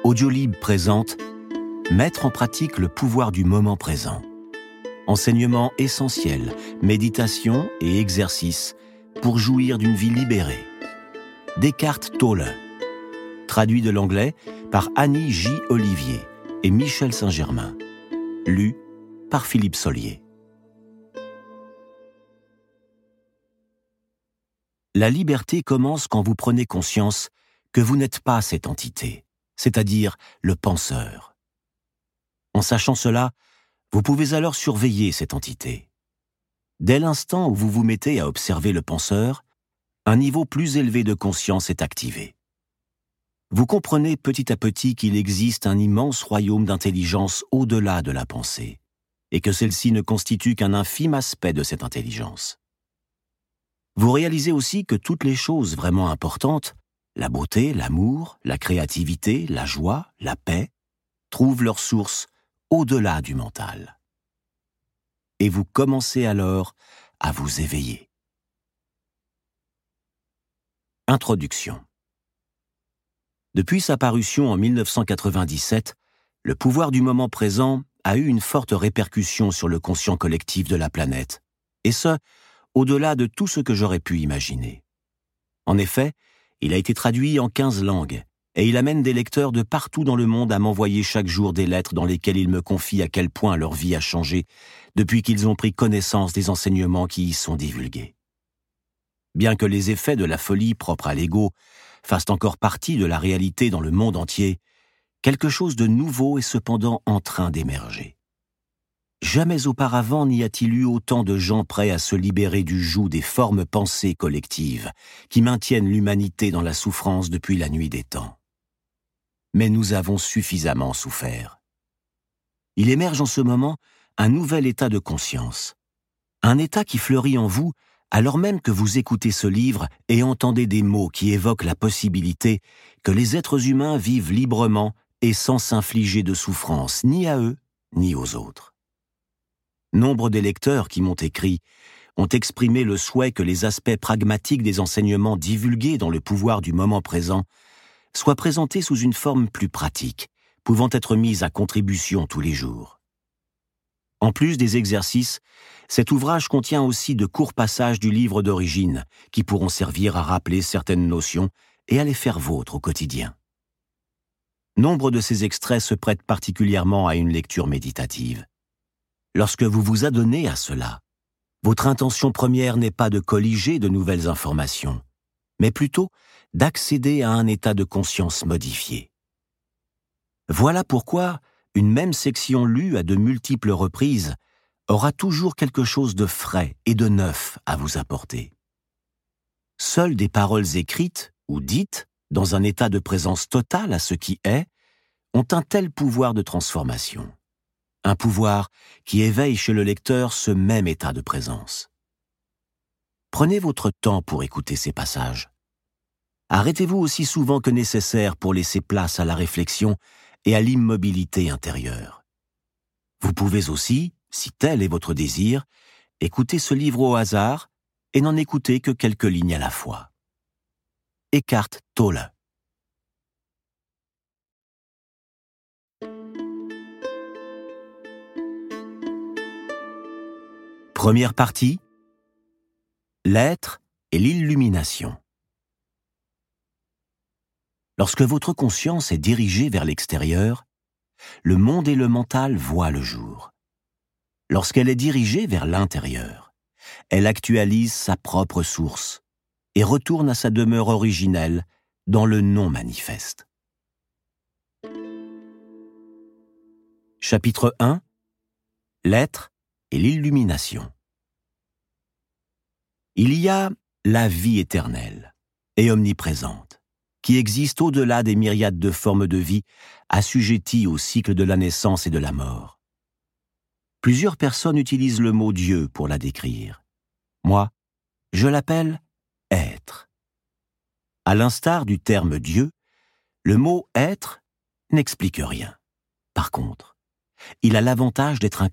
Audiolib présente Mettre en pratique le pouvoir du moment présent. Enseignements essentiels, méditation et exercices pour jouir d'une vie libérée. d'Eckhart Tolle. Traduit de l'anglais par Annie J. Olivier et Michel Saint-Germain. Lu par Philippe Solier. La liberté commence quand vous prenez conscience que vous n'êtes pas cette entité, c'est-à-dire le penseur. En sachant cela, vous pouvez alors surveiller cette entité. Dès l'instant où vous vous mettez à observer le penseur, un niveau plus élevé de conscience est activé. Vous comprenez petit à petit qu'il existe un immense royaume d'intelligence au-delà de la pensée, et que celle-ci ne constitue qu'un infime aspect de cette intelligence. Vous réalisez aussi que toutes les choses vraiment importantes, la beauté, l'amour, la créativité, la joie, la paix, trouvent leur source au-delà du mental. Et vous commencez alors à vous éveiller. Introduction. Depuis sa parution en 1997, Le pouvoir du moment présent a eu une forte répercussion sur le conscient collectif de la planète, et ce, au-delà de tout ce que j'aurais pu imaginer. En effet, il a été traduit en 15 langues, et il amène des lecteurs de partout dans le monde à m'envoyer chaque jour des lettres dans lesquelles ils me confient à quel point leur vie a changé depuis qu'ils ont pris connaissance des enseignements qui y sont divulgués. Bien que les effets de la folie propre à l'ego fassent encore partie de la réalité dans le monde entier, quelque chose de nouveau est cependant en train d'émerger. Jamais auparavant n'y a-t-il eu autant de gens prêts à se libérer du joug des formes pensées collectives qui maintiennent l'humanité dans la souffrance depuis la nuit des temps. Mais nous avons suffisamment souffert. Il émerge en ce moment un nouvel état de conscience, un état qui fleurit en vous alors même que vous écoutez ce livre et entendez des mots qui évoquent la possibilité que les êtres humains vivent librement et sans s'infliger de souffrance ni à eux ni aux autres. Nombre des lecteurs qui m'ont écrit ont exprimé le souhait que les aspects pragmatiques des enseignements divulgués dans le pouvoir du moment présent soient présentés sous une forme plus pratique, pouvant être mis à contribution tous les jours. En plus des exercices, cet ouvrage contient aussi de courts passages du livre d'origine qui pourront servir à rappeler certaines notions et à les faire vôtres au quotidien. Nombre de ces extraits se prêtent particulièrement à une lecture méditative. Lorsque vous vous adonnez à cela, votre intention première n'est pas de colliger de nouvelles informations, mais plutôt d'accéder à un état de conscience modifié. Voilà pourquoi une même section lue à de multiples reprises aura toujours quelque chose de frais et de neuf à vous apporter. Seules des paroles écrites ou dites, dans un état de présence totale à ce qui est, ont un tel pouvoir de transformation. Un pouvoir qui éveille chez le lecteur ce même état de présence. Prenez votre temps pour écouter ces passages. Arrêtez-vous aussi souvent que nécessaire pour laisser place à la réflexion et à l'immobilité intérieure. Vous pouvez aussi, si tel est votre désir, écouter ce livre au hasard et n'en écouter que quelques lignes à la fois. Eckhart Tolle. Première partie, l'être et l'illumination. Lorsque votre conscience est dirigée vers l'extérieur, le monde et le mental voient le jour. Lorsqu'elle est dirigée vers l'intérieur, elle actualise sa propre source et retourne à sa demeure originelle dans le non-manifeste. Chapitre 1. L'être et l'illumination. Il y a la vie éternelle et omniprésente, qui existe au-delà des myriades de formes de vie assujetties au cycle de la naissance et de la mort. Plusieurs personnes utilisent le mot Dieu pour la décrire. Moi, je l'appelle être. À l'instar du terme Dieu, le mot être n'explique rien. Par contre, il a l'avantage d'être un